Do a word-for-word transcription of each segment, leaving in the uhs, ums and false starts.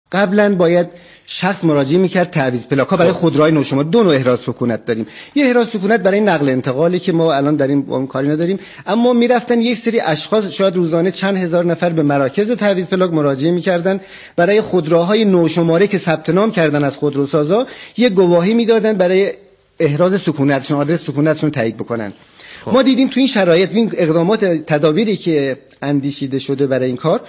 قبلا باید شخص مراجعه میکرد تعویض پلاک ها برای خودروهای نوشمار. دو نوع احراز سکونت داریم. یه احراز سکونت برای نقل انتقالی که ما الان داریم اون کاری نداریم، اما میرفتن یک سری اشخاص شاید روزانه چند هزار نفر به مراکز تعویض پلاک مراجعه میکردن برای خودروهای نوشماره که ثبت نام کردن از خودروسازا، یه گواهی میدادن برای احراز سکونتشون، آدرس سکونتشون تایید بکنن. خب. ما دیدیم تو این شرایط این اقدامات تدابیری که اندیشیده شده برای این کار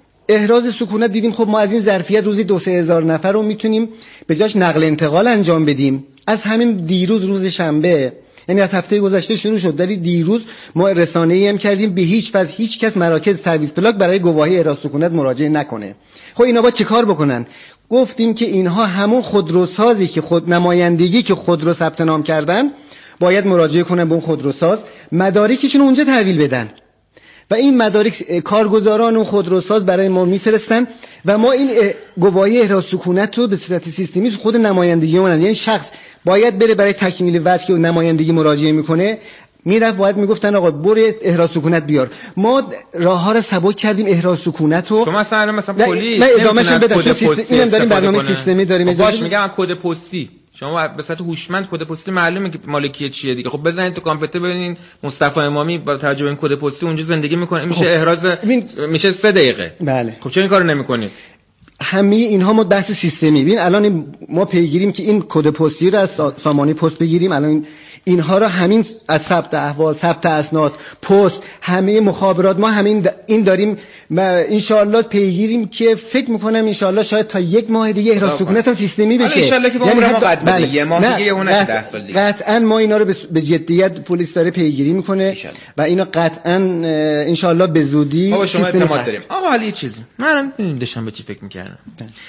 احراز سکونت، دیدیم خب ما از این ظرفیت روزی دو سه هزار نفر رو میتونیم به جاش نقل انتقال انجام بدیم. از همین دیروز روز شنبه، یعنی از هفته گذشته شروع شد، در دیروز ما رسانه‌ای هم کردیم به هیچ وجه هیچ کس مراکز تعویض پلاک برای گواهی احراز سکونت مراجعه نکنه. خب اینا با چه کار بکنن؟ گفتیم که اینها همون خودروسازی که خود نمایندگی که خودرو ثبت نام کردن باید مراجعه کنن به اون خودروساز، مدارکشون اونجا تحویل بدن و این مدارک کارگزاران و خودروساز برای ما میفرستن و ما این گواهی احراز سکونت رو به صورت سیستمی خود نمایندگی ما، یعنی شخص باید بره برای تکمیل وجه که نمایندگی مراجعه میکنه، میرفت باید میگفتن آقا برو احراز سکونت بیار. ما راه ها رو سبک کردیم احراز سکونت رو. شما مثلا مثلا پلیس من ادامهش بدم چون سیستم اینم داریم برنامه سیستمی داریم. باش میگم کد پستی شما به صورت هوشمند کد پستی معلومه که مالکیت چیه دیگه. خب بزنید تو کامپیوتر ببینین مصطفی امامی با توجه به این کد پستی اونجا زندگی میکنه، میشه احراز میشه سه دقیقه. بله. خب چرا این کارو نمیکنید؟ همه اینها ما بحث سیستمی ببین الان ما پیگیریم که این کد پستی رو از سامانه پست بگیریم. الان اینها رو همین از ثبت احوال، ثبت اسناد، پست، همه مخابرات ما همین این داریم ان شاء الله پیگیریم که فکر میکنم ان شاء الله شاید تا یک ماه دیگه احراز سکونت هم سیستمی بشه. ان شاء الله که یعنی ما قد بله. یه ماه دیگه اون ده سال دیگه قطعا ما اینا رو به جدیت پلیس داره پیگیری میکنه و اینا قطعا ان شاء الله به زودی ما شما اعتماد داریم. آقا حالا یه چیزی من نمیدونم به چی فکر میکردم.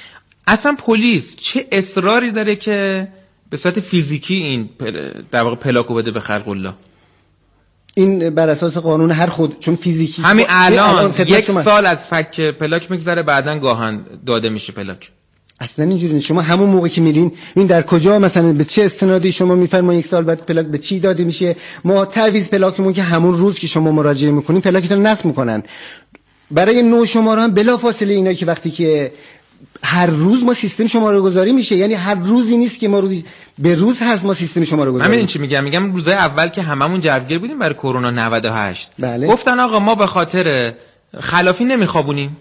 اصلا پلیس چه اصراری داره که به صورت فیزیکی این در واقع پلاکو بده به خلق الله؟ این بر اساس قانون هر خود چون فیزیکی همین الان, الان یک سال از فک پلاک میگذره بعدن گاهن داده میشه پلاک. اصلا اینجوری نیست. شما همون موقع که میرین این در کجا مثلا به چه استنادی شما میفرمایید یک سال بعد پلاک به چی داده میشه؟ ما تعویض پلاکمون که همون روز که شما مراجعه میکنین پلاکتون نصب میکنن. برای نو شماره هم بلافاصله اینا که وقتی که هر روز ما سیستم شماره گذاری میشه، یعنی هر روزی نیست که ما روزی به روز هست ما سیستم شماره گذاری. همین چی میگم میگم روزای اول که هممون جوگیر بودیم برای کرونا نود و هشت بله. گفتن آقا ما به خاطر خلافی نمیخوابونیم،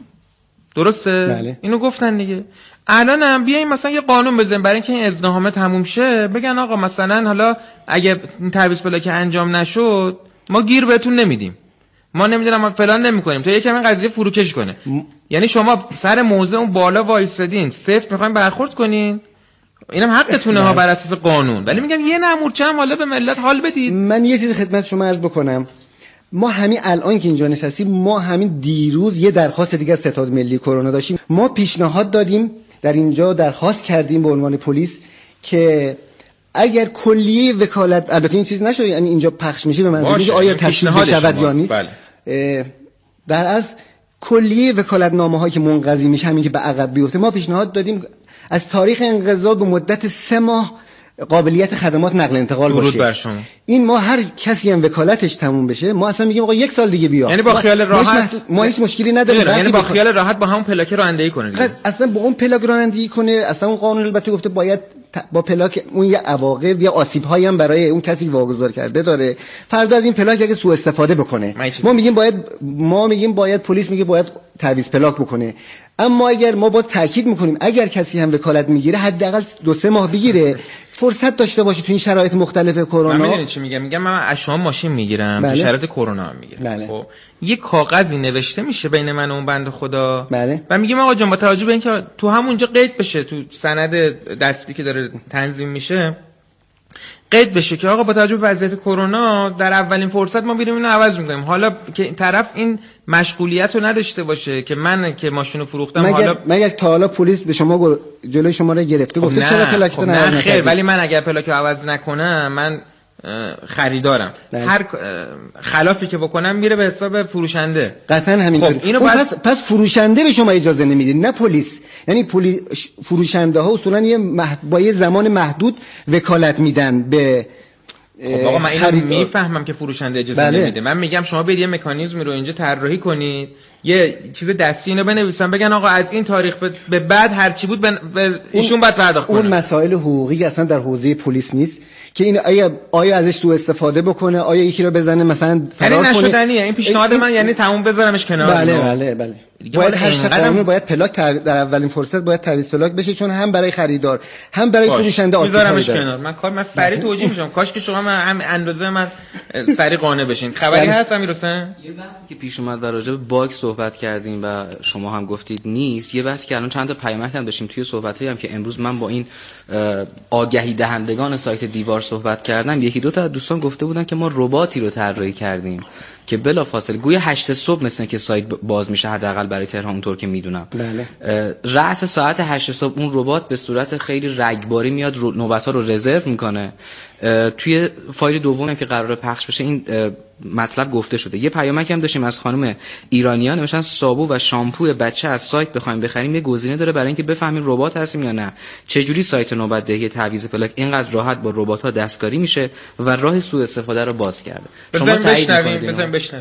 درسته؟ بله. اینو گفتن دیگه. الان هم بیایم مثلا یه قانون بزنیم برای اینکه این ازدحام تموم شه، بگن آقا مثلا حالا اگه تعویض پلاک انجام نشد ما گیر بهتون نمیدیم، ما نمیدونم ما فلان نمیکنیم تا یکم این قضیه فروکش کنه. م... یعنی شما سر موضع اون بالا وایسادین سفت میخواین برخورد کنین، اینم حقتونه ها بر اساس قانون، ولی میگم یه نمورچه هم حالا به ملت حال بدید. من یه چیز خدمت شما عرض بکنم، ما همین الان که اینجا نشستیم ما همین دیروز یه درخواست دیگه از ستاد ملی کرونا داشتیم. ما پیشنهاد دادیم در اینجا درخواست کردیم به عنوان پلیس که اگر کلیه وکالت، البته این چیز نشه یعنی اینجا پخش میشه به منظور اینکه آیا تصویب بشود یا نیست، بله. در از کلیه وکالتنامه هایی که منقضی میشه همین که به عقب بیفته، ما پیشنهاد دادیم از تاریخ انقضا به مدت سه ماه قابلیت خدمات نقل انتقال باشه. بر شما. این ما هر کسی هم وکالتش تموم بشه ما اصلا میگیم آقا یک سال دیگه بیا، یعنی با خیال راحت ما, ما هیچ مشکلی نداریم، یعنی با خیال راحت با همون پلاک رانندگی کنه دیگه. اصلا با اون پلاک رانندگی کنه، اصلا اون قانون البته گفته باید با پلاک اون یه عواقب یا آسیب‌هایی هم برای اون کسی واگذار کرده داره، فردا از این پلاک اگه سوء استفاده بکنه ما میگیم باید ما میگیم باید پلیس میگه باید تعویض پلاک بکنه. اما اگر ما باز تاکید میکنیم اگر کسی هم وکالت میگیره حداقل دو سه ماه بگیره فرصت داشته باشه تو این شرایط مختلف کرونا. من میدونی چی میگم؟ میگم من از شما ماشین میگیرم تو شرایط کرونا هم میگیرم. بله. خب یه کاغذی نوشته میشه بین من و اون بنده خدا. بله. و میگم آقا جان با توجه به اینکه تو همونجا قید بشه تو سند دستی که داره تنظیم میشه قید بشه که آقا با توجه به وضعیت کرونا در اولین فرصت ما میریم اینو عوض میکنیم، حالا که این طرف این مشغولیت رو نداشته باشه که من که ماشینو فروختم مگر حالا مگر تا حالا پلیس به شما جلوی شما رو گرفته گفته خب چرا پلاکتو خب عوض نکردی؟ ولی من اگر پلاکو عوض نکنم من خریدارم بله. هر خلافی که بکنم میره به حساب فروشنده. قطعا همینطوره. خب اینو باید... پس... پس فروشنده به شما اجازه نمیده نه پلیس، یعنی پلی... فروشنده ها اصولا یه مح... با یه زمان محدود وکالت میدن به خب آقا من اینو میفهمم که فروشنده اجازه بله. نمیده، من میگم شما برید یه مکانیزمی رو اینجا طراحی کنید یه چیز دستی اینو بنویسن بگن آقا از این تاریخ به بعد هر چی بود به ایشون باید پرداخت کنه. اون مسائل حقوقی اصلا در حوزه پلیس نیست که این آیا آیا ازش سوء استفاده بکنه، آیا یکی رو بزنه مثلا فرار کنه. یعنی نشدنیه این پیشنهاد من، یعنی تموم بذارمش کنار. بله بله بله باید هر شخصی باید پلاک در اولین فرصت باید تعویض پلاک بشه، چون هم برای خریدار هم برای فروشنده آسیب میذارمش من کار من سریع توجیه میشم. کاش که شما هم اندازه من سریع قانع بشین. خبری هست امیرحسین؟ یه بحثی که پیش اومد در راجع به باگ صحبت کردیم و شما هم گفتید نیست. یه بحثی که الان چند تا پیامک هم داشتیم توی صحبتایی هم که امروز من با این آگهی دهندگان سایت دیوار صحبت کردم، یکی دو تا از دوستان گفته بودن که ما رباتی رو طراحی کردیم که بلافاصله گویا هشت صبح مثلا که سایت باز میشه، حداقل برای تهران اونطور که میدونم. بله. رأس ساعت هشت صبح اون ربات به صورت خیلی رگباری میاد رو نوبت‌ها رو رزرو میکنه. توی فایل دومی که قراره پخش بشه این مطلب گفته شده. یه پیامک هم داشتیم از خانم ایرانیان، نوشتن صابون و شامپو بچه از سایت بخوایم بخریم یه گزینه داره برای اینکه بفهمیم ربات هستیم یا نه. چه جوری سایت نوبت دهی تعویض پلاک اینقدر راحت با ربات‌ها دستکاری میشه و راه سوء استفاده رو باز کرده. شما تایید می‌کنید؟ بزن بشنویم.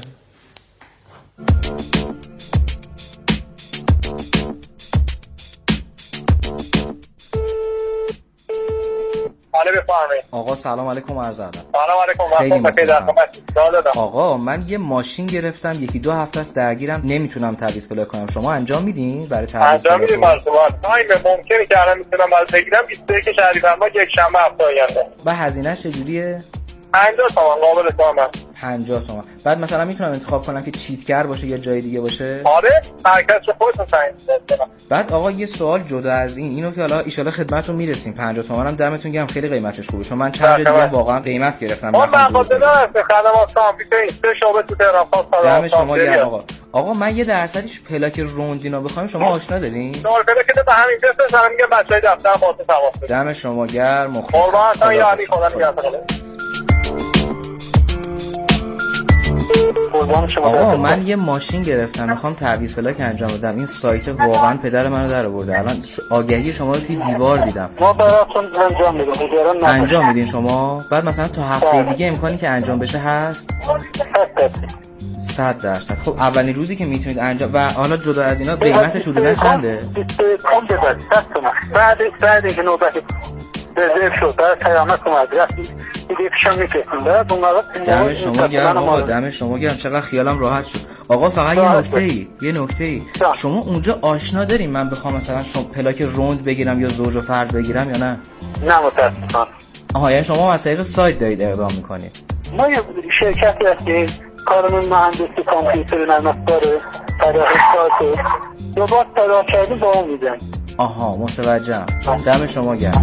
آقا سلام علیکم، عرض ادب. سلام علیکم. وقت آقا من یه ماشین گرفتم یکی دو هفته است درگیرم، نمیتونم تعویض پلاک کنم. شما انجام میدین برای تعویض پلاک؟ انجام میدیم. تایم ممکنه که الان میتونم باز بگیرم بیست و یک شهریور یک شنبه هفته آینده. با هزینه‌اش چجوریه؟ پنجاه تومن قابل فهمه. پنجاه تومن. بعد مثلا میتونم انتخاب کنم که چیتگر باشه یا جای دیگه باشه؟ آره، مرکز خودتون تعیین کنید. بعد آقا یه سوال جدا از این، اینو که حالا ان شاءالله خدمتتون میرسیم. پنجاه تومن هم دمتون گرم، خیلی قیمتش خوبه. چون من چند جا دیگه واقعا قیمت گرفتم. اون مغازه داره خدمات کامپیوتر سه شعبه تو تهران خاص. دم شما گرم آقا. آقا من یه درصدیش پلاک روند اینا بخوایم شما آشنا دارین؟ نور پلاک به همین قصه سلام میگم بچهای دفتر خاص تماس بگیرید. دم شما گرم، مخلصم. قربان یعنی خدا نگهدار. آقا من یه ماشین گرفتم میخوام تعویض پلاک انجام بدم. این سایت واقعا پدر منو در آورده. الان آگهی شما رو توی دیوار دیدم. ما براتون انجام میدیم. انجام میدین شما؟ بعد مثلا تا هفته دیگه امکانی که انجام بشه هست؟ صد درصد. خب اولین روزی که میتونید انجام و حالا جدا از اینا قیمتش حدودا چنده؟ بعد بعد اینکه نوبت رزرو شد بعد پیامک اومد رفت دیگه پیشم میکشونده. دم شما گرم آقا، دم شما گرم. چقدر خیالم راحت شد. آقا فقط یه نکته ای یه نکته ای شما اونجا آشنا دارین من بخوام مثلا شما پلاک روند بگیرم یا زوج و فرد بگیرم یا نه؟ نه متاسفانه. آها، یعنی شما از طریق سایت دارید اقدام میکنید؟ ما یه شرکتی هستیم کارمون مهندسی کامپیوتر نرم افزاره طراحی سایت ربات طراحی کردیم با اون میدن. آها متوجهم. دم شما گرم.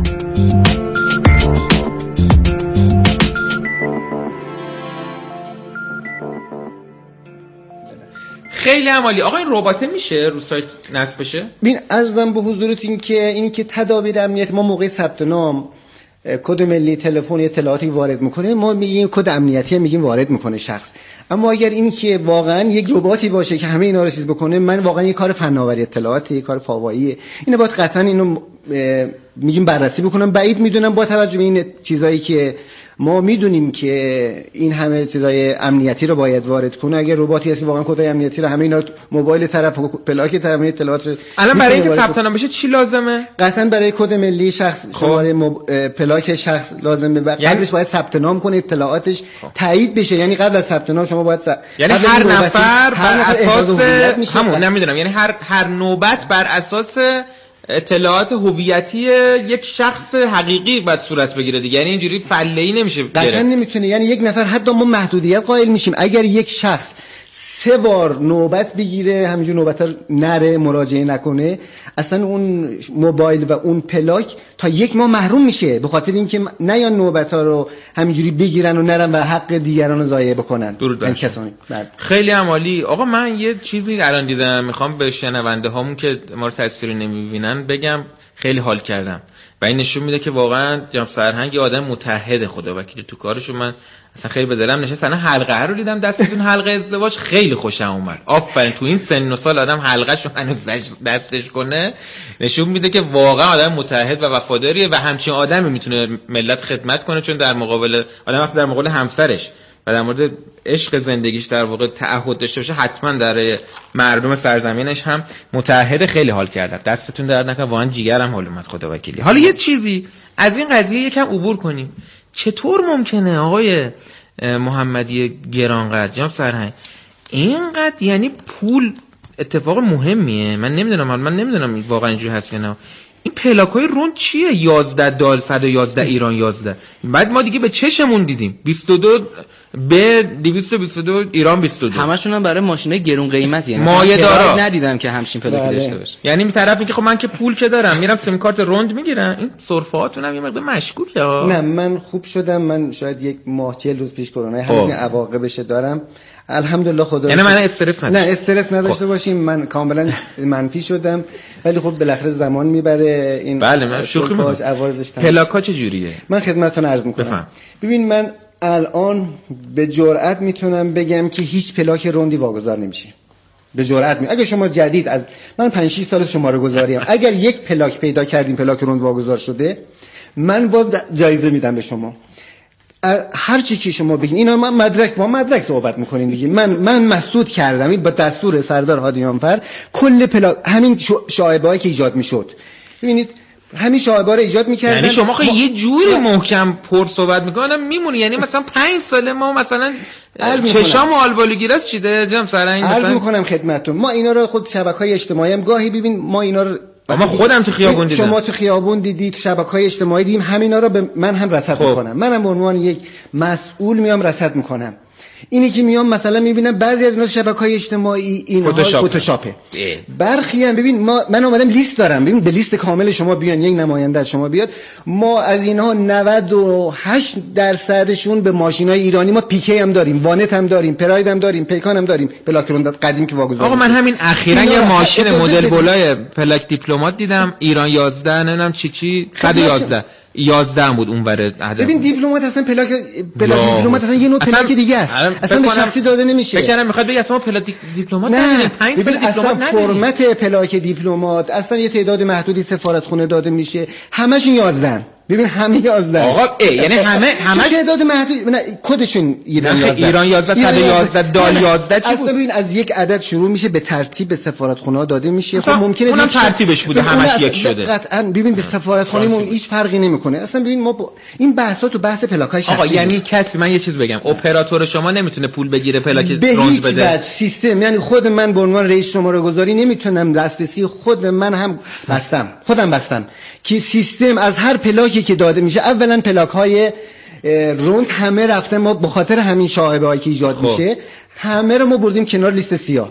خیلی عمالی. آقا این ربات میشه رو سایت نصب بشه؟ ببین عرضم به حضورتون که این که تدابیر امنیت ما موقع ثبت نام کد ملی تلفن اطلاعاتی وارد میکنه، ما میگیم کد امنیتی میگیم وارد میکنه شخص. اما اگر این که واقعا یک رباتی باشه که همه اینا رو چیز بکنه، من واقعا یک کار فناوری اطلاعات، یک کار فاواییه، اینو باید قطعا اینو میگیم بررسی بکنم. بعید میدونم با توجه به این چیزایی که ما میدونیم که این همه چیزای امنیتی رو باید وارد کنه، اگر رباتی هست که واقعا کدای امنیتی رو همه اینا موبایل طرف و پلاک طرف اطلاعات. الان برای اینکه ثبت نام بشه چی لازمه؟ قطعا برای کد ملی شخص شماره مب... پلاک شخص لازمه و یعنی... قبلش باید ثبت نام کنه، اطلاعاتش تایید بشه. یعنی قبل از ثبت نام شما باید ثبت... یعنی هر نفر بر اساس همون نمیدونم، یعنی هر هر نوبت بر اساس اطلاعات هویتی یک شخص حقیقی باید صورت بگیره دیگه. یعنی اینجوری فله‌ای نمیشه گرفت. دقیقاً نمیتونه. یعنی یک نفر حتی ما محدودیت قائل میشیم اگر یک شخص سه بار نوبت بگیره همینجور نوبت نره مراجعه نکنه، اصلا اون موبایل و اون پلاک تا یک ماه محروم میشه، به خاطر اینکه نه یا نوبت ها رو همینجوری بگیرن و نرن و حق دیگران رو ضایع بکنن. این کسانی خیلی عمالی. آقا من یه چیزی الان دیدم میخوام به شنونده هامون که ما رو تصویری نمیبینن بگم، خیلی حال کردم و این نشون میده که واقعا جناب سرهنگ آدم متحد خدا وکیل تو کارشو. من اصلا خیلی به دلم نشست. انا حلقه رو دیدم دستتون، حلقه ازدواج، خیلی خوشم اومد. آفرین. تو این سن و سال آدم حلقه‌شو هنوز دستش کنه نشون میده که واقعا آدم متحد و وفاداریه و همچین آدمی میتونه ملت خدمت کنه، چون در مقابل آدم وقتی در مقابل همسرش و در مورد عشق زندگیش در واقع تعهد داشته باشه، حتما در مردم سرزمینش هم متعهد. خیلی حال کردم، دستتون درد نکنه، واقعا جیگرم حال اومد، خدا وکیلی. حالا یه چیزی از این قضیه یکم عبور کنیم. چطور ممکنه آقای محمدی گرانقدر، جناب سرهنگ، اینقدر یعنی پول اتفاق مهمیه؟ من نمیدونم، من نمیدونم واقعا اینجوری هست یا نه. این پلاکای روند چیه؟ یازده دال، صد و یازده ایران یازده. بعد ما دیگه به چشمون دیدیم بیست و دو به دویست و بیست و دو ایران بیست و دو. همشون هم برای ماشینای گرون قیمتی، یعنی مایه دارا ندیدم که همچین پلاکی داشته باشه. یعنی طرف میگه خب من که پول که دارم میرم سیم کارت روند میگیرم. این سرفهاتون هم یه مقدار مشکوکه. نه من خوب شدم، من شاید یک ماه چهل روز پیش کرونا همین عواقبش دارم الحمدلله. خدا یعنی من استرس نه استرس نداشته باشیم، من کاملا منفی شدم، ولی خب بالاخره زمان میبره این. بله من شوخی می‌کنم. پلاکا چه جوریه؟ من خدمتتون عرض میکنم. بفهم. ببین من الان به جرئت میتونم بگم که هیچ پلاک روندی واگذار نمیشه. به جرئت می اگه شما جدید از من پنج شش سال شماره گذاریم، اگر یک پلاک پیدا کردیم پلاک روند واگذار شده، من باز جایزه میدم به شما. هر چی که شما بگین اینا ما مدرک ما مدرک صحبت میکنیم دیگه. من من مسدود کردم این با دستور سردار هادیانفر کل پلاک همین شایعه‌ای که ایجاد میشد. ببینید همین شایعه رو ایجاد می‌کردن. یعنی شما خیلی یه جوری محکم پر صحبت می‌کنم میمونه. یعنی مثلا پنج ساله ما مثلا چشام و آلبالوگیراس چیده جام سرنگ مثلا عرض می‌کنم خدمتتون، ما اینا رو خود شبکه‌های اجتماعی هم گاهی ببین ما اینا رو ما خودم تو خیابون دیدم، شما تو خیابون دیدید، تو شبکه‌های اجتماعی دیدیم، همینا رو به من هم رصد خب. می‌کنم. منم به عنوان یک مسئول میام رصد می‌کنم. اینی که میام مثلا میبینم بعضی از اینا شبکه‌های اجتماعی اینها فتوشاپه. برخی هم ببین ما من اومدم لیست دارم، ببین به لیست کامل شما بیان، یک نماینده از شما بیاد، ما از اینها نود و هشت درصدشون به ماشینای ایرانی، ما پیکه هم داریم، وانت هم داریم، پراید هم داریم، پیکان هم داریم، پلاک روند قدیم که واگذار. آقا من همین اخیراً یه ماشین مدل بلای پلاک دیپلمات دیدم، ایران یازده نمیدونم چی چی صد و یازده یازده هم بود اون بره عدد. ببین دیپلمات اصلا پلاک پلاک دیپلمات اصلا یه نوع پلاک دیگه است، اصلا به شخصی داده نمیشه. فکر کنم میخواد بگه اصلا پلاک دیپلمات نداریم، پنج سال دیپلمات نداریم. فرمت پلاک دیپلمات اصلا یه تعداد محدودی سفارتخونه داده میشه، همش یازده. ببین همه یازده آقا ای یعنی همه همه تعداد محدود کدشون ایران یازده ایران یازده صد و یازده دال یازده چی بود؟ ببین از یک عدد شروع میشه به ترتیب به سفارتخونه ها داده میشه. خب ممکنه اونم ترتیبش بوده همش یک شده. قطعا ببین به سفارتخونهمون هیچ فرقی نمیکنه اصلا. ببین ما با این بحثا تو بحث پلاکای شخصی. آقا یعنی کسی من یه چیز بگم، اپراتور شما نمیتونه پول بگیره پلاک روند بده به هیچ وجه. سیستم یعنی خود من به عنوان رئیس شماره گذاری نمیتونم، دسترسی خود من هم بستم، خودم بستم که سیستم از هر پلاکی که داده میشه، اولا پلاک های روند همه رفته، ما به خاطر همین شایعه هایی که ایجاد خب. میشه همه رو ما بردیم کنار لیست سیاه.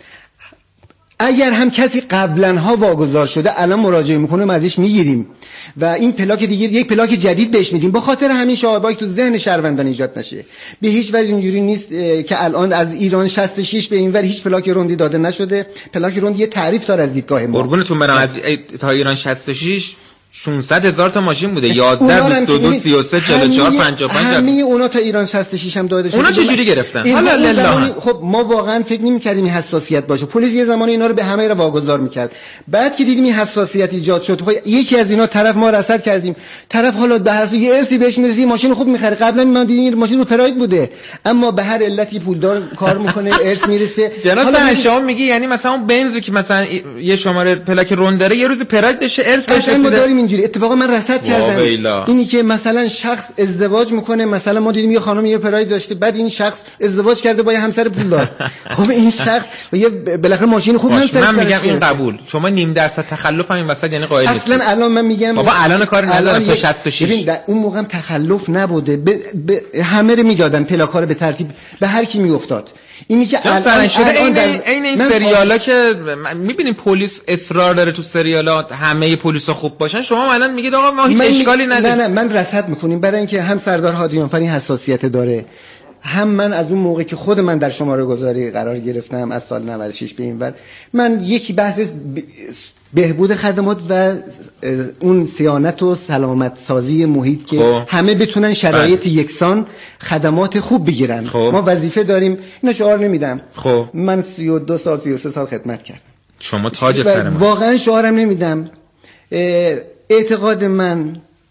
اگر هم کسی قبلا ها واگذار شده الان مراجعه میکنه ما ازش میگیریم و این پلاک دیگه یک پلاک جدید بهش میدیم، به خاطر همین شایعه‌ای تو ذهن شهروندان ایجاد نشه. به هیچ وجه اینجوری نیست که الان از ایران شصت و شش به اینور هیچ پلاک روندی داده نشده. پلاک روند یه تعریف داره از دیدگاه ما. قربونتون برم، از تا ایران شصت و شش ششصد هزار تا ماشین بوده، یازده بیست و دو سی و سه چهل و چهار پنجاه و پنج. همه اونا تا ایران شصت و شش هم داده شده. اونا چه جوری گرفتن؟ حالا لله. خب ما واقعا فکر نمی‌کردیم این حساسیت باشه. پلیس یه زمانی اینا رو به همه رو واگذار می‌کرد. بعد که دیدیم این حساسیت ایجاد شد، خب یکی از اینا طرف ما رصد کردیم، طرف حالا به هر یه ارسی بهش میرسه، ماشین خوب می‌خره. قبلا ما دیدیم این ماشین رو پراید بوده، اما به هر علتی پولدار کار می‌کنه، ارث میرسه. حالا شما میگی یعنی مثلا اون بنزی که مثلا یه شماره پلاک روند داره یه روز پراید بشه ارث بشه. ما داریم اینجوری. اتفاقا من رصد کردم اینی که مثلا شخص ازدواج میکنه، مثلا ما دیدیم یه خانم یه پراید داشته، بعد این شخص ازدواج کرده با یه همسر پولدار. خب این شخص یه بالاخره ماشین خوب من من میگم این قبول، شما نیم درصد تخلف همین وسط یعنی قائل نیست. اصلا الان من میگم بابا الان کار ندارم تا شصت و شش. ببین در اون موقع تخلف نبوده، به ب... همه رو میدادن پلاکا رو به ترتیب به هر کی میافتاد. اینی که الان شده این این این سریالا که میبینیم پلیس اصرار داره تو سریالا همه پلیسا خوب باشن، شما الان میگید آقا ما هیچ اشکالی نداره. نه نه من رصد میکنیم برای اینکه هم سردار هادیانفر این حساسیت داره، هم من از اون موقع که خود من در شماره گذاری قرار گرفتم از سال نود و شش به این ور، من یکی بحث بهبود خدمات و اون صیانت و سلامت سازی محیط که خوب. همه بتونن شرایط بله. یکسان خدمات خوب بگیرن. خوب. ما وظیفه داریم. اینو شعار نمیدم. خوب. من سی و دو سال سی و سه سال خدمت کردم. شما تاج سر من. واقعا شعارم نمیدم. اعتقاد من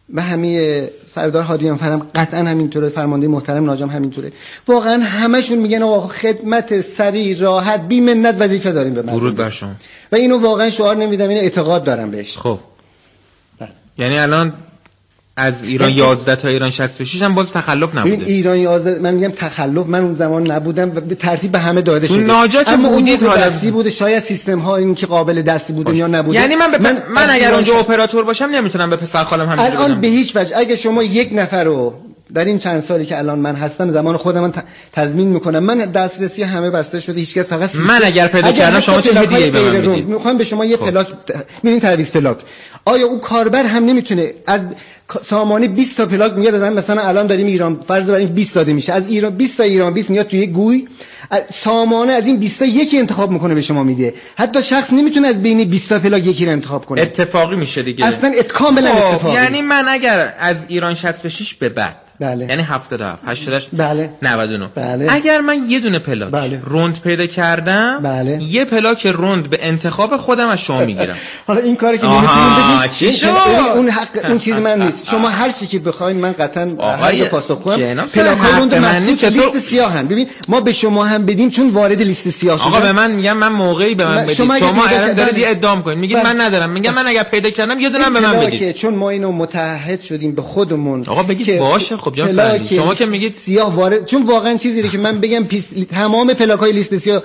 و همه سردار هادیان فرم قطعا همینطوره، فرمانده محترم ناجم همینطوره. واقعا همشون میگن آقا خدمت سریع راحت بی منت وظیفه داریم به مردم. درود بر شما. و اینو واقعا شعار نمیدم، اینو اعتقاد دارم بهش. خب یعنی الان از ایران یازده تا ایران شصت و شش هم باز تخلف نبوده. این ایران یازده من میگم تخلف، من اون زمان نبودم و به ترتیب به همه داده شده. ناجا اما اون بودید حالا دستی بوده، شاید سیستم ها این که قابل دستی بوده یا نبوده. یعنی من ب... من, من اگر اونجا شست... اپراتور باشم نمیتونم به پسر خالم همینجوری بدم. الان به هیچ وجه اگه شما یک نفر رو در این چند سالی که الان من هستم زمان خودم من تضمین میکنم، من دسترسی همه بسته شده، هیچ کس فقط من اگر پیدا اگر کردم شما چه هدیه‌ای به من میدید؟ میخوام به شما یه پلاک میبینین تعویض پلاک. آیا اون کاربر هم نمیتونه از سامانه بیست تا پلاک میاد از مثلا الان داریم ایران فرض بریم بیست داده میشه، از ایران بیست تا ایران بیست میاد توی گوی، سامانه از این بیست تا یکی انتخاب میکنه به شما میده. حتی شخص نمیتونه از بین بیست تا پلاک یکی رو انتخاب کنه. اتفاقی میشه دیگه. اصلا ات... کاملا اتفاقی. یعنی من اگر از ایران شصت و شش به بعد بله. یعنی هفتاد و هفت هشتاد و هشت بله. نود و نه بله. اگر من یه دونه پلاک بله. روند پیدا کردم بله. یه پلاک روند به انتخاب خودم از شما میگیرم. حالا این کاری که نمیتونیم بدید چی شد؟ اون حق اون چیز من نیست. شما هر چی که بخواید من قطعا هر پاسخ کنم. پلاک روند مسئول لیست سیاه هم. ببین ما به شما هم بدیم چون وارد لیست سیاه شدن. آقا به من میگم من موقعی به من بدید. شما, شما الان دارید یه ادعا میکنید میگید من ندارم. میگم من اگر پیدا کردم یه دونه به من بدید. چون ما اینو متحد شدیم به خودمون. آقا بگید باشه خب جان فرضی شما که میگید سیاه وارد، چون واقعا چیزی که من بگم پیس... تمام پلاک‌های لیست سیاه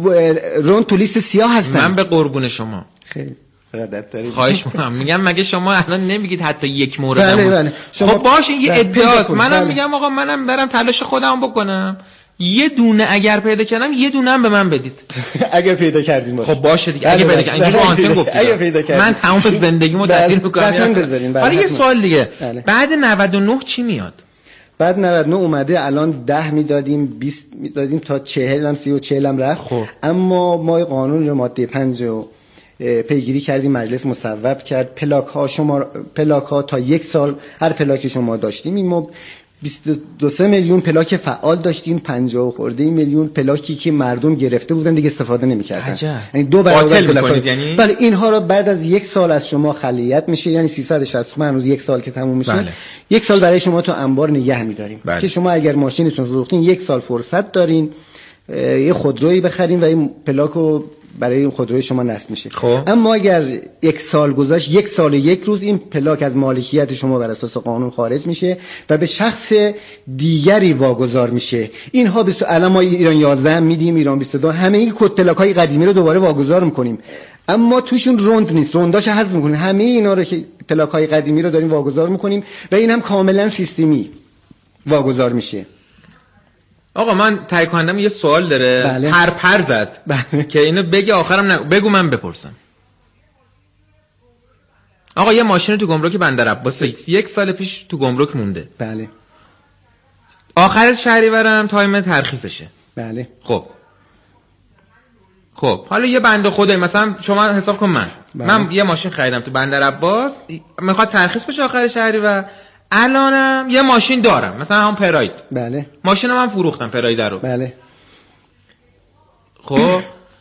رون تو لیست سیاه هستن. من به قربون شما خیلی ردت دارید. خواهش می‌کنم. میگم مگه شما الان نمیگید حتی یک مورد بله بله. خب باشه یه ادعاست. منم بله. میگم آقا منم برم تلاش خودم بکنم، یه دونه اگر پیدا کردم یه دونه هم به من بدید. اگر پیدا کردین باشه. خب باشه دیگه. اگه پیدا کردین اینجوری آنتن گفتید. اگه پیدا کردین من تمام زندگیمو تعطیل می‌کنم. حالا یه سوال دیگه. بعد نود و نه چی میاد؟ بعد نود و نه اومده الان ده میدادیم بیست میدادیم تا چهل هم سی و چهل هم رفت. خب. اما ما قانون رو ماده پنج رو پیگیری کردیم، مجلس مصوب کرد. پلاک ها شما پلاک ها تا یک سال هر پلاک شما داشتیم این ما بیست و دو میلیون پلاک فعال داشتیم، پنجاه خورده میلیون پلاکی که مردم گرفته بودن دیگه استفاده نمی‌کردن. یعنی دو برابر پلاک. یعنی بله اینها رو بعد از یک سال از شما خلیت میشه، یعنی سیصد و شصت تومن روز یک سال که تموم میشه. بله. یک سال برای شما تو انبار نگه می‌داریم. بله. که شما اگر ماشینتون فروختین یک سال فرصت دارین یه خودرویی بخرین و این پلاکو برای این خودروی شما نصب میشه. خب. اما اگر یک سال گذشت، یک سال و یک روز این پلاک از مالکیت شما بر اساس قانون خارج میشه و به شخص دیگری واگذار میشه. اینها به الان ما ایران یازده میدیم، ایران بیست و دو، همه این کد پلاک‌های قدیمی رو دوباره واگذار میکنیم. اما توشون روند نیست، رونداش حذف میکنیم. همه اینا رو که پلاک‌های قدیمی رو داریم واگذار میکنیم و این هم کاملا سیستمی واگذار میشه. آقا من تایید کنندم یه سوال داره. بله. پر پر زد. بله. که اینو بگی آخرم نگو. بگو من بپرسم. آقا یه ماشین تو گمرک بندر عباس یک سال پیش تو گمرک مونده. بله. آخر شهریورم تایم ترخیصشه. بله. خب. خب حالا یه بنده خدایی مثلا شما حساب کن من. بله. من یه ماشین خریدم تو بندر عباس، میخواد ترخیص بشه آخر شهریور. الانم یه ماشین دارم مثلا هم پراید. بله. ماشینم من فروختم پراید رو. بله. خب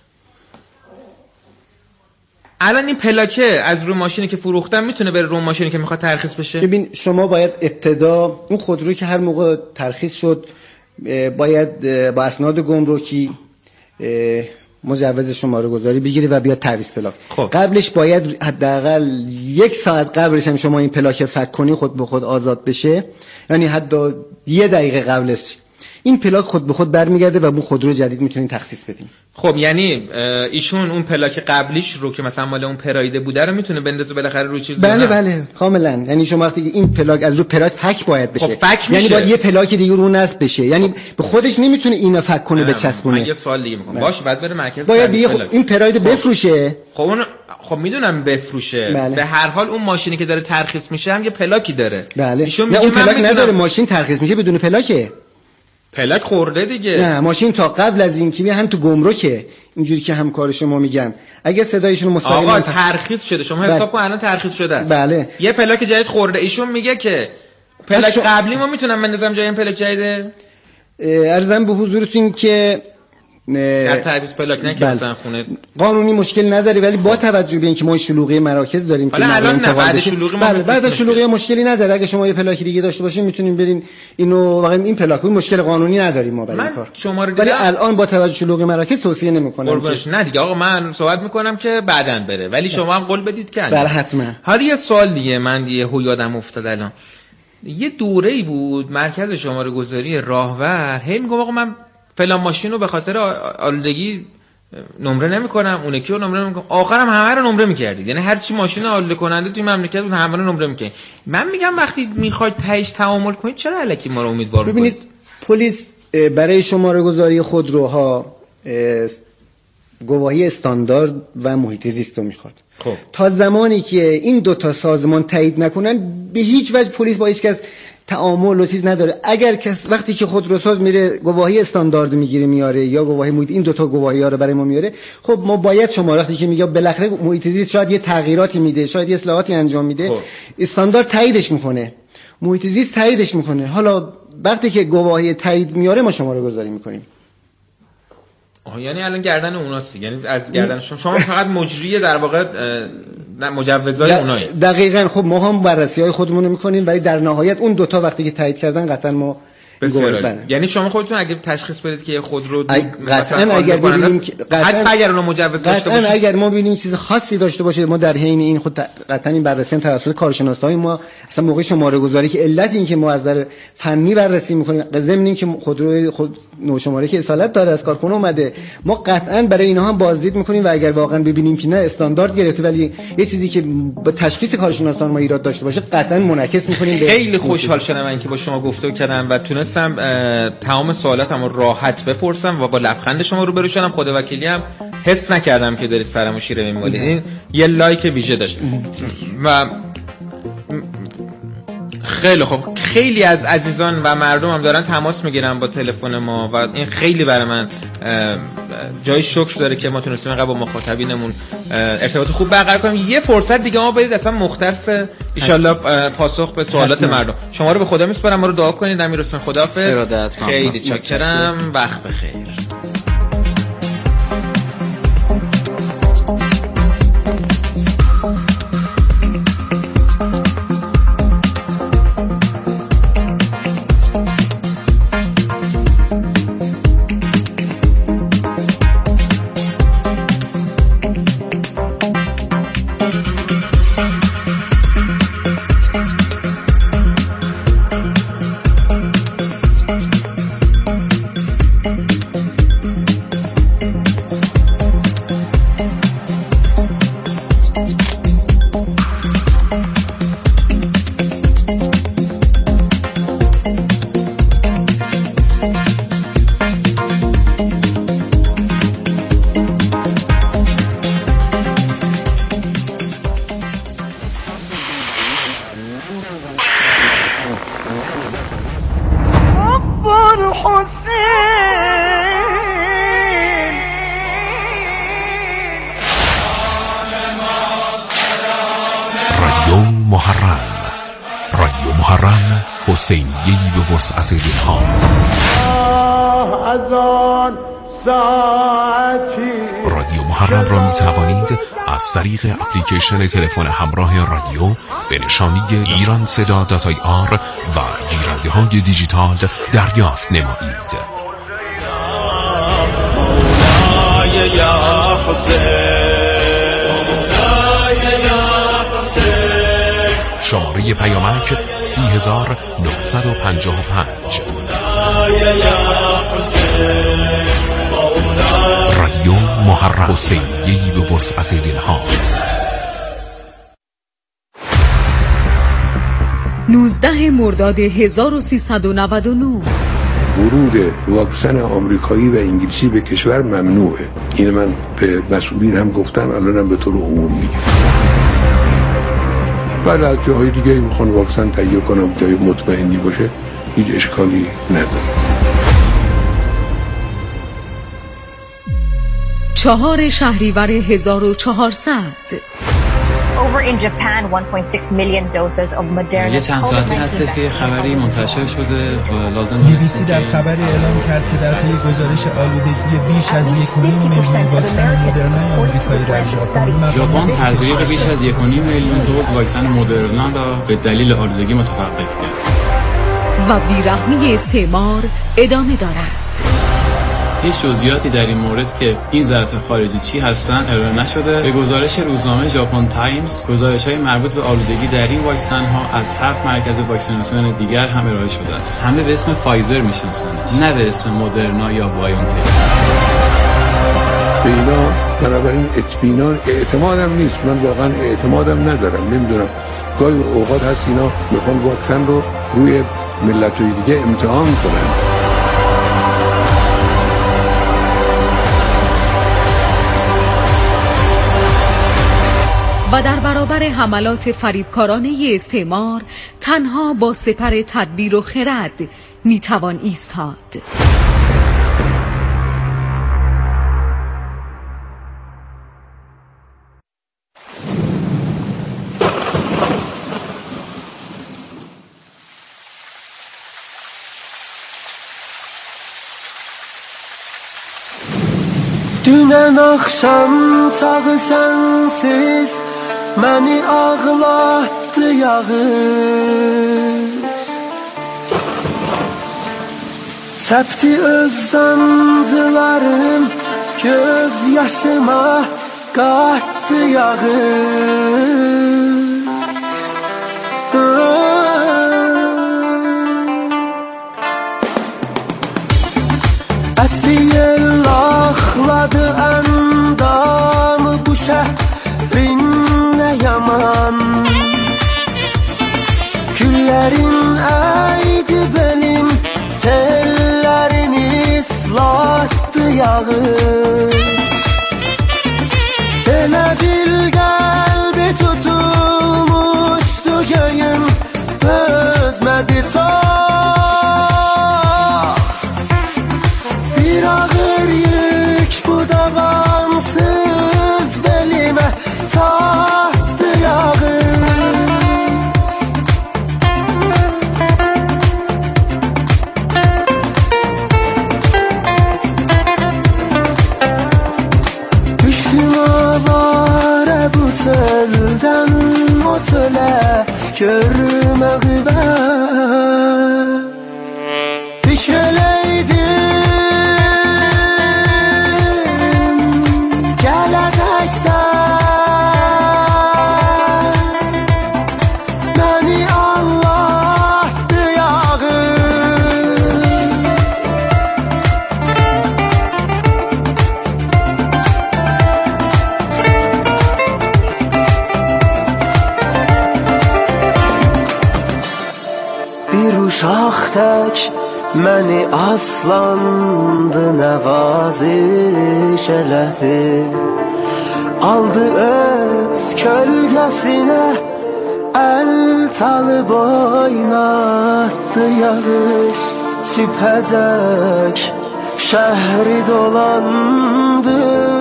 الان این پلاکه از رو ماشینی که فروختم میتونه بره رو ماشینی که میخواد ترخیص بشه؟ ببین شما باید ابتدا اون خودرویی که هر موقع ترخیص شد باید با اسناد گمرکی مجوز شماره گذاری بگیری و بیاد تعویض پلاک. خب. قبلش باید حداقل یک ساعت قبلش هم شما این پلاک فک کنی خود به خود آزاد بشه، یعنی حتی یه دقیقه قبلش این پلاک خود به خود برمیگرده و اون خودرو جدید میتونین تخصیص بدین. خب یعنی ایشون اون پلاک قبلیش رو که مثلا مال اون پرایده بوده رو میتونه بندازه بالاخره رو چیز. بله بله کاملا. یعنی شما وقتی این پلاک از رو پراید فک باید بشه. خب فک یعنی باید یه پلاک دیگه رو نصب بشه، یعنی به خودش نمیتونه اینو فک کنه بچسبونه. من یه سوال دیگه میکنم. باشه بعد بره مرکز باید دیگه خب این پراید خب. بفروشه. خب اون خب میدونم بفروشه. بله. به هر حال اون ماشینی که داره ترخیص میشه هم یه پلاکی داره. بله. ایشون میگه اون پلاک میتونم... نداره، ماشین ترخیص میشه بدون پلاکه. پلاک خورده دیگه. نه ماشین تا قبل از این که هم تو گمرکه، اینجوری که همکار شما میگن اگه صدایشون مستقیما آقا ترخیص شده شما بله. حساب کن الان ترخیص شده است. بله. یه پلاک جدید خورده، ایشون میگه که پلاک شو... قبلی ما میتونم بندازم جای این پلاک جدیده. عرضم به حضورتون که در تعویض پلاک نه که مثلا خونه قانونی مشکل نداره، ولی با توجه به اینکه ما شلوغی مراکز داریم که الان نه بعد شلوغی بله بعد از شلوغی مشکلی نداره. اگه شما یه پلاک دیگه داشته باشین میتونین برین اینو، واقعا این پلاک مشکل قانونی نداریم ما برای این کار. شما رو ولی الان با توجه شلوغی مراکز توصیه نمی‌کنم که نه دیگه. آقا من صحبت می‌کنم که بعداً بره، ولی شما هم قول بدید که بله حتما. حالا یه سوال دیگه من یه هو یادم افتاد الان، یه دوره‌ای بود مرکز شماره گذاری راهور هی میگم آقا من فلان ماشین رو به خاطر آلودگی نمره نمی‌کنم، اون یکی رو نمره نمی‌کنم، آخرم همه رو نمره می‌کردید. یعنی هر چی ماشین آلوده کننده توی مملکت بود همه رو نمره می‌کنید. من میگم وقتی می‌خواید تهش تعامل کنید چرا الکی ما رو امیدوار می‌کنید؟ ببینید پلیس برای شماره گذاری خودروها گواهی استاندارد و محیط زیست رو می‌خواد. خب تا زمانی که این دو تا سازمان تایید نکنن به هیچ وجه پلیس با هیچ کس تعامل و چیز نداره. اگر کس وقتی که خودروساز میره گواهی استاندارد میگیره میاره یا گواهی محیط، این دو تا گواهی‌ها رو برای ما میاره، خب ما باید شما وقتی که میگه بالاخره محیط زیست شاید یه تغییراتی میده، شاید یه اصلاحاتی انجام میده، خب. استاندارد تاییدش میکنه، محیط زیست تاییدش میکنه. حالا وقتی که گواهی تایید میاره ما شما رو گذاری میکنیم. آها، یعنی الان گردن اوناست، یعنی از گردن شما شما فقط مجری در واقع مجوزای اونایی. دقیقاً. خب ما هم بررسی‌های خودمون رو می‌کنیم، ولی در نهایت اون دوتا وقتی که تایید کردن قطعاً ما بله. یعنی شما خودتون اگه تشخیص بدید که خودرو قطعاً اگر ببینیم که حتی اگر اون مجوز داشته باشه، اگر ما ببینیم چیز خاصی داشته باشه، ما در حین این خود قطعاً این بررسی هم توسط کارشناسای ما اصلا موقع شماره گذاری که علت این که ما از نظر فنی بررسی می‌کنیم، ضمن این که خودرو خود نوع شماره که اصالت داره از کارخونه اومده، ما قطعاً برای اینا هم بازدید می‌کنیم و اگر واقعاً ببینیم که نه استاندارد گرفته ولی یه چیزی که با تشخیص کارشناسان ما ایراد داشته باشه قطعاً منعکس می‌کنیم. خیلی خوشحال شدم من که با شما گفتگو کردم و تونستم تمام سوالاتم رو راحت بپرسم و با لبخند شما رو برو شدم. خدا وکیلی هم حس نکردم که دارید سرمو شیره می‌مالید. این یه لایک ویژه داشت و خیلی خوب. خیلی از عزیزان و مردم هم دارن تماس میگیرن با تلفن ما و این خیلی برای من جای شکر داره که ما تونستیم اینقدر با مخاطبینمون ارتباط خوب برقرار کنیم. یه فرصت دیگه ما بدید اصلا مختص ان شاءالله پاسخ به سوالات مردم. شما رو به خدا میسپارم، ما رو دعا کنید. امیر حسین خداحافظ. خیلی چاکرم. وقت بخیر. حسینیه‌ای به وسعت دلها. رادیو محرم را می توانید از طریق اپلیکیشن تلفن همراه رادیو به نشانی ایران صدا دات آی آر و گیرنده های دیجیتال دریافت نمایید. شماره پیامک سی هزار نهصد و پنجاه و پنج. رادیو محرم، حسینیه‌ای به وسعت دلها. نوزده مرداد هزار و سیصد و نود و نه ورود واکسن آمریکایی و انگلیسی به کشور ممنوعه. این من به مسئولین هم گفتم، الانم به طور عموم میگم. بعد از جاهای دیگه میخوان واکسن تهیه کنم جای مطمئنی باشه، هیچ اشکالی نداره. چهار شهریور هزار و چهارصد Over in Japan one point six million doses of Moderna. یه چند ساعتی هست که خبری منتشر شده لازم بی بی سی در خبری اعلام کرد که در پی گزارش آلودگی بیش از یک و نیم میلیون واکسن مدرنا آمریکایی در ژاپن ژاپن تزریق بیش از یک و نیم میلیون دوز واکسن مدرنا را به دلیل آلودگی متوقف کرد. و بیرحمی استعمار ادامه دارد. هیچ جزئیاتی در این مورد که این ظرف خارجی چی هستن ارائه نشده. به گزارش روزنامه ژاپن تایمز گزارش‌های مربوط به آلودگی در این واکسن ها از هفت مرکز واکسیناسیون دیگر هم ارائه شده است. همه به اسم فایزر میشناسنش، نه به اسم مدرنا یا بایونتک. به اینا بنابراین اطمینان اعتمادم نیست، من واقعا اعتمادم ندارم. نمیدونم گاهی اوقات هست اینا میخوان واکسن رو روی ملت‌های دیگه امتحان کنن. و در برابر حملات فریبکارانه استعمار تنها با سپر تدبیر و خرد میتوان ایستاد. Dünən axşam çağı sənsiz məni ağlatdı yağış, səpdi öz damcılarım göz yaşıma qatdı yağış. Əsli yel ağladı əndamı bu şəhrin nə yaman, güllərin əydi belim, tellərini ıslatdı yağış. Elə bil qəlbi tutulmuşdu göyüm, özmədi çox. Bir ağır yük bu davamsız belimə çatdı yağış. Düşdüm avara bu teldən o tölə görmə qüvvət. Fikr eləydim gələcəksən, məni Allah'dı yağış. Bir uşaq tək məni aslandı nəvaziş elədi, aldı öz kölgəsinə əl çalıb oynatdı yağış. Sübhəcək şəhri dolandı,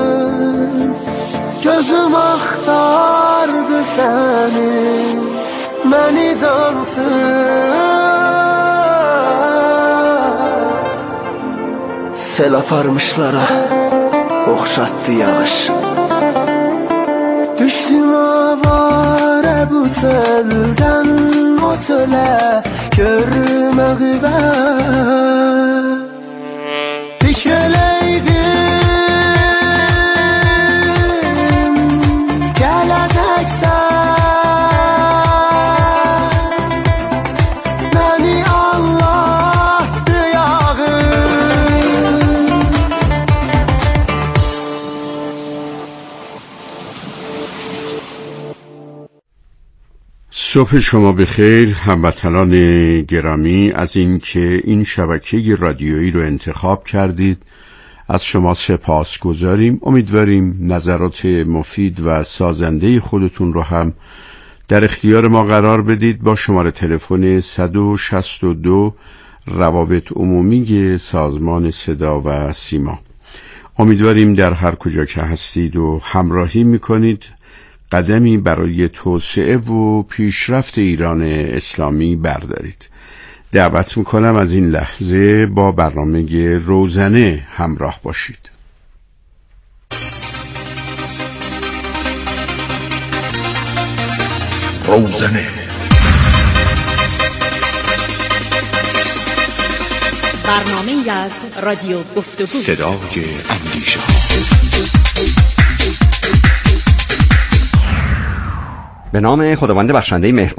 gözüm axtardı səni, məni cansız sel aparmışlara oxşatdı yağış. Düşdüm avara bu teldən o tölə görmə qüvvət. Fikr eləydim gələcəksən, məni Allah'dı yağış. صبح شما بخیر هموطنان گرامی. از این که این شبکه رادیویی رو انتخاب کردید از شما سپاس گذاریم. امیدواریم نظرات مفید و سازنده خودتون رو هم در اختیار ما قرار بدید. با شماره تلفن صد و شصت و دو روابط عمومی سازمان صدا و سیما. امیدواریم در هر کجا که هستید و همراهی میکنید قدمی برای توسعه و پیشرفت ایران اسلامی بردارید. دعوت میکنم از این لحظه با برنامه روزنه همراه باشید. روزنه برنامه از رادیو گفتگو، صدای اندیشه. به نام خداوند بخشنده مهربان